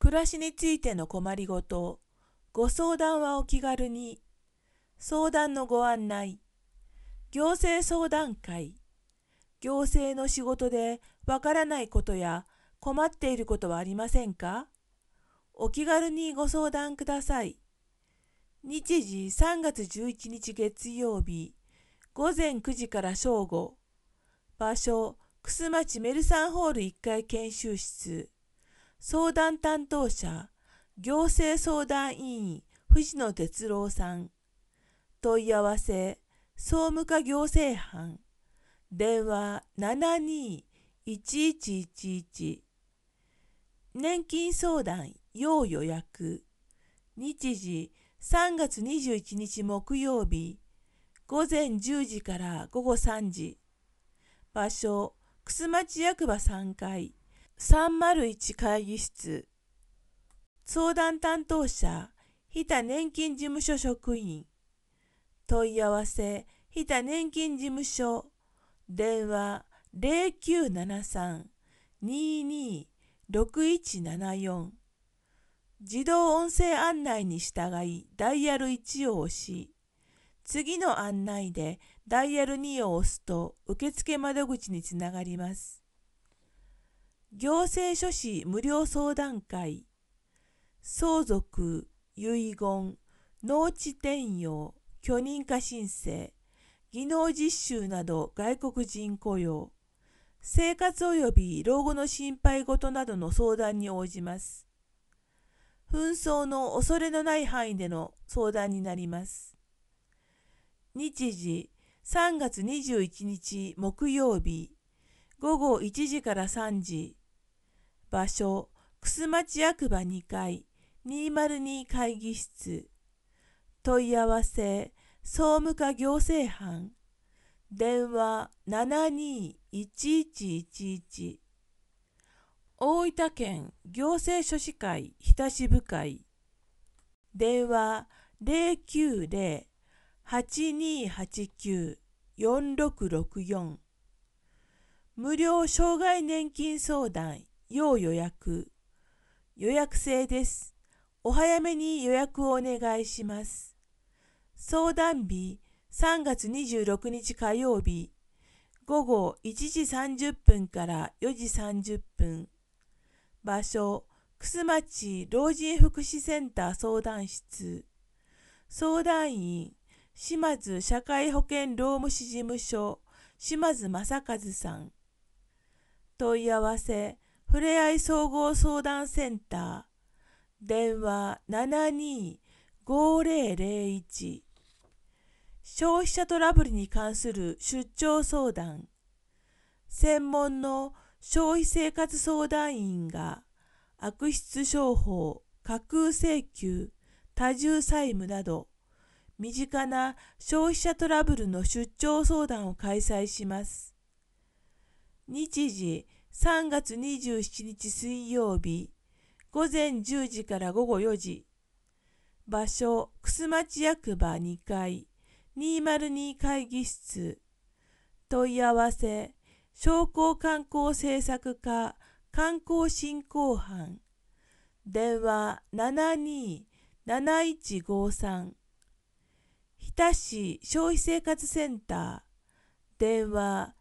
暮らしについての困りごと、ご相談はお気軽に。相談のご案内。行政相談会。行政の仕事でわからないことや困っていることはありませんか？お気軽にご相談ください。日時3月11日月曜日、午前9時から正午。場所、楠町メルサンホール1階研修室。相談担当者、行政相談委員、藤野哲郎さん。問い合わせ、総務課行政班。電話72-1111。年金相談要予約。日時3月21日木曜日、午前10時から午後3時。場所、楠町役場3階、301会議室。相談担当者、日田年金事務所職員。問い合わせ、日田年金事務所。電話0973-226174。自動音声案内に従いダイヤル1を押し、次の案内でダイヤル2を押すと受付窓口につながります。行政書士無料相談会。相続、遺言、農地転用、許認可申請、技能実習など外国人雇用、生活及び老後の心配事などの相談に応じます。紛争の恐れのない範囲での相談になります。日時3月21日木曜日、午後1時から3時。場所、楠町役場2階、202会議室。問い合わせ、総務課行政班。電話72-1111。大分県行政書士会日田支部会。電話090-8289-4664。無料障害年金相談要予約。予約制です。お早めに予約をお願いします。相談日3月26日火曜日、午後1時30分から4時30分。場所、楠町老人福祉センター相談室。相談員、島津社会保険労務士事務所、島津正和さん。問い合わせ、ふれあい総合相談センター。電話72-5001。消費者トラブルに関する出張相談。専門の消費生活相談員が悪質商法、架空請求、多重債務など身近な消費者トラブルの出張相談を開催します。日時3月27日水曜日、午前10時から午後4時。場所、楠町役場2階、202会議室。問い合わせ、商工観光政策課観光振興班。電話72-7153。日田市消費生活センター。電話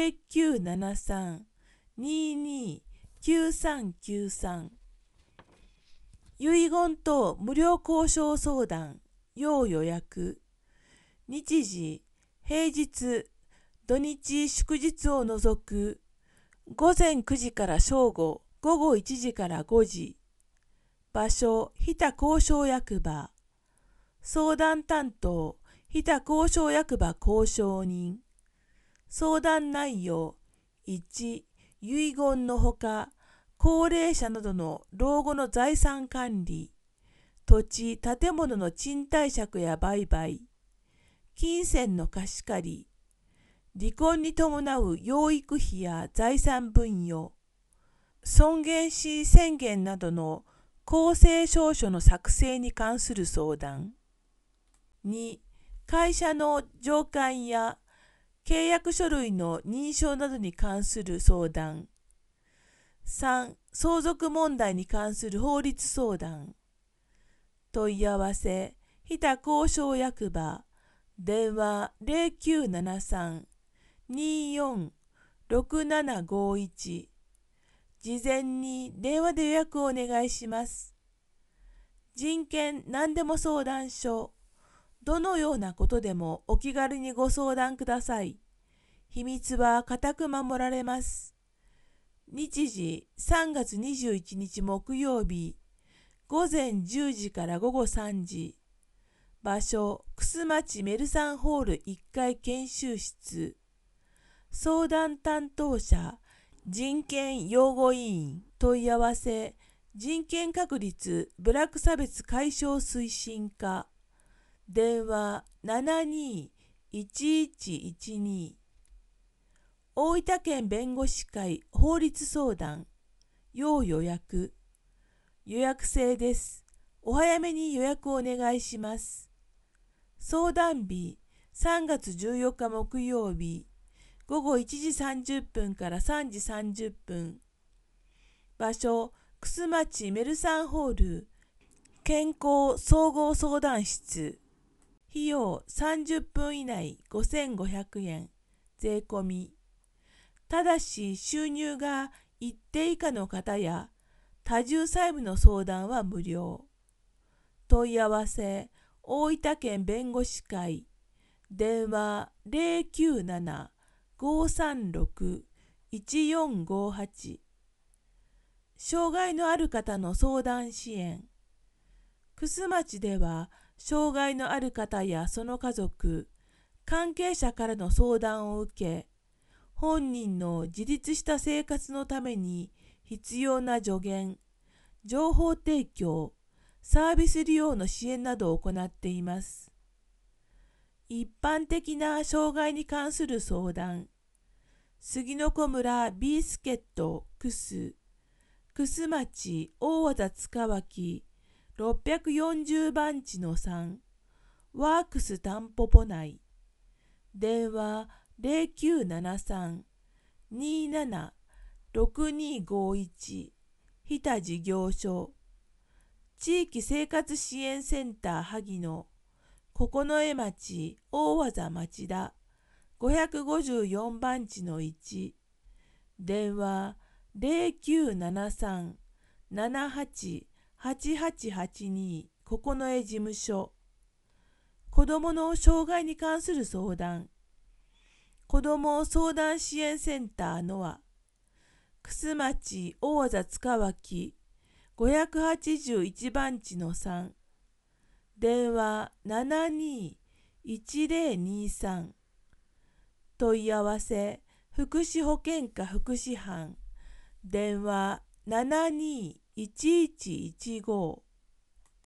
0973-229393。遺言等無料交渉相談要予約。日時、平日、土日祝日を除く、午前9時から正午、午後1時から5時。場所、日田交渉役場。相談担当、日田交渉役場交渉人。相談内容、1、遺言のほか、高齢者などの老後の財産管理、土地・建物の賃貸借や売買、金銭の貸し借り、離婚に伴う養育費や財産分与、尊厳死宣言などの公正証書の作成に関する相談。2、会社の上管や契約書類の認証などに関する相談。3、 相続問題に関する法律相談。問い合わせ、日田交渉役場、電話0973-246751。事前に電話で予約をお願いします。人権何でも相談所。どのようなことでもお気軽にご相談ください。秘密は固く守られます。日時3月21日木曜日、午前10時から午後3時。場所、楠町メルサンホール1階研修室。相談担当者、人権擁護委員。問い合わせ、人権確立部落差別解消推進課。電話72-1112。大分県弁護士会法律相談。要予約。予約制です。お早めに予約をお願いします。相談日3月14日木曜日、午後1時30分から3時30分。場所、楠町メルサンホール健康総合相談室。費用30分以内5500円、税込み。ただし収入が一定以下の方や多重債務の相談は無料。問い合わせ、大分県弁護士会。電話097-536-1458。障害のある方の相談支援。楠町では、障害のある方やその家族、関係者からの相談を受け、本人の自立した生活のために必要な助言、情報提供、サービス利用の支援などを行っています。一般的な障害に関する相談。杉の子村ビースケット楠町大和田塚脇640番地の3。ワークスタンポポ内。電話0973-27-6251。日田事業所。地域生活支援センター萩野。九重町大和田町田554番地の1。電話0973-788882。九重事務所。子どもの障害に関する相談。子ども相談支援センターのは、楠町大和田塚脇581番地の3。電話72-1023。問い合わせ、福祉保健課福祉班。電話72-1115。